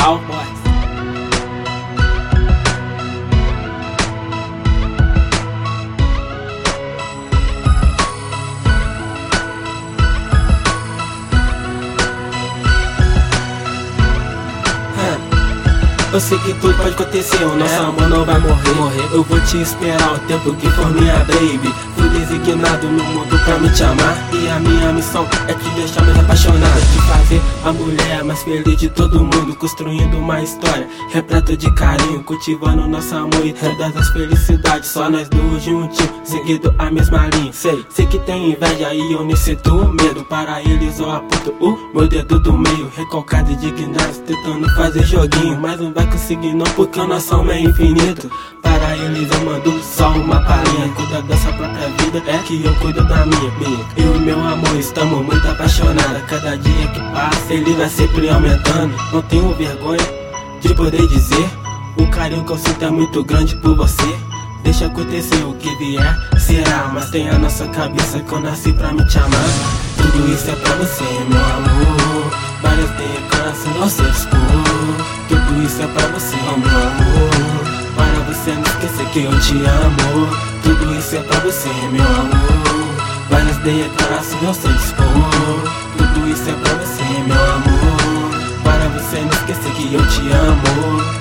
All Boys. Eu sei que tudo pode acontecer, o nosso amor não vai morrer. Eu vou te esperar o tempo que for minha baby. Fui designado no mundo pra me te amar, e a minha missão é te deixar mais apaixonado, de fazer a mulher mais feliz de todo mundo, construindo uma história repleta de carinho, cultivando nosso amor e todas as felicidades. Só nós dois juntinhos, seguindo a mesma linha. Sei que tem inveja e eu nem sinto medo. Para eles eu aponto o meu dedo do meio, recalcado e indignado, tentando fazer joguinho, mas não vai conseguir não, porque o nosso amor é infinito. Para eles eu mando só uma palhinha, cuida da sua própria vida, é que eu cuido da minha. Eu e meu amor estamos muito apaixonados. Cada dia que passa ele vai sempre aumentando. Não tenho vergonha de poder dizer, o carinho que eu sinto é muito grande por você. Deixa acontecer o que vier, será, mas tem a nossa cabeça que eu nasci pra me te amar. Tudo isso é pra você, meu amor. Várias declarações ao seu dispor. Tudo isso é pra você, meu amor. Para você não esquecer que eu te amo. Tudo isso é pra você, meu amor. Várias declarações ao seu dispor. Tudo isso é pra você, meu amor. Para você não esquecer que eu te amo.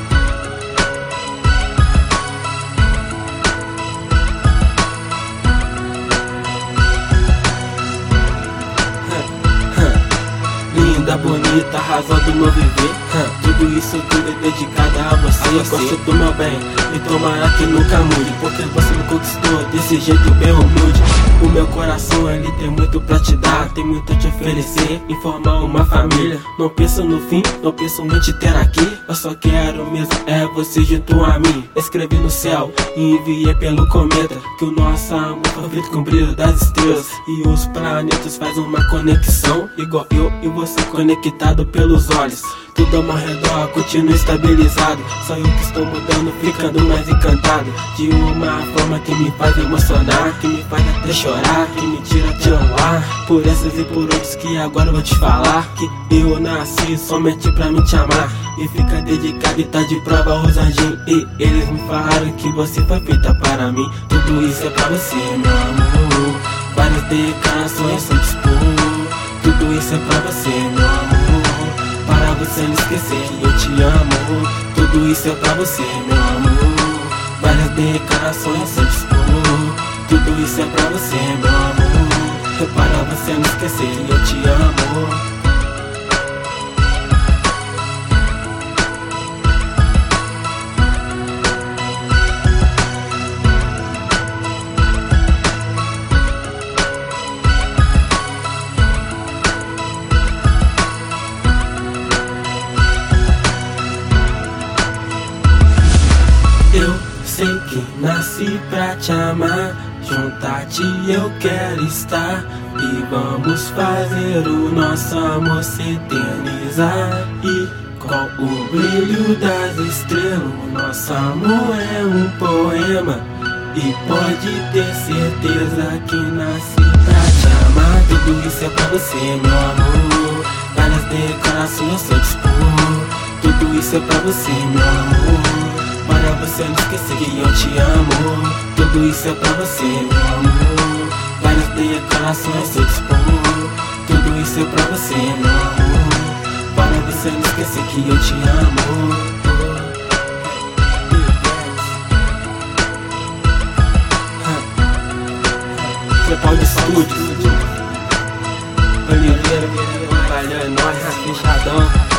Linda, bonita, razão do meu viver. Tudo isso tudo é dedicado a você. Eu gosto do meu bem e tomara que nunca mude, porque você me conquistou desse jeito bem humilde. O meu coração ele tem muito pra te dar, tem muito a te oferecer, em formar uma família. Não penso no fim, não penso em te ter aqui. Eu só quero mesmo é você junto a mim. Escrevi no céu e enviei pelo cometa, que o nosso amor foi feito com o brilho das estrelas, e os planetas faz uma conexão, igual eu e você conectado pelos olhos. Tudo ao meu redor continua estabilizado, só eu que estou mudando, ficando mais encantado, de uma forma que me faz emocionar, que me faz até chorar, que me tira de ar. Por essas e por outros que agora eu vou te falar, que eu nasci somente pra me te amar, e fica dedicado e tá de prova os anjinhos, e eles me falaram que você foi feita para mim. Tudo isso é pra você, meu amor. Várias declarações eu dispor. Tudo isso é pra você, meu amor. Para você não esquecer que eu te amo. Tudo isso é pra você, meu amor. Várias declarações eu dispor. Tudo isso é pra você, meu amor. Para você não esquecer que eu te amo. Eu sei que nasci pra te amar, junto a ti eu quero estar, e vamos fazer o nosso amor se eternizar. E com o brilho das estrelas, o nosso amor é um poema, e pode ter certeza que nasci pra te amar. Tudo isso é pra você, meu amor. Várias declarações eu dispor. Tudo isso é pra você, meu amor. Para você não esquecer que eu te amo. Tudo isso é pra você, meu amor. Várias declarações eu dispor. Tudo isso é pra você, meu amor. Para você não esquecer que eu te amo. Trepal de estúdio Oliveira, valeu, é nóis, fechadão.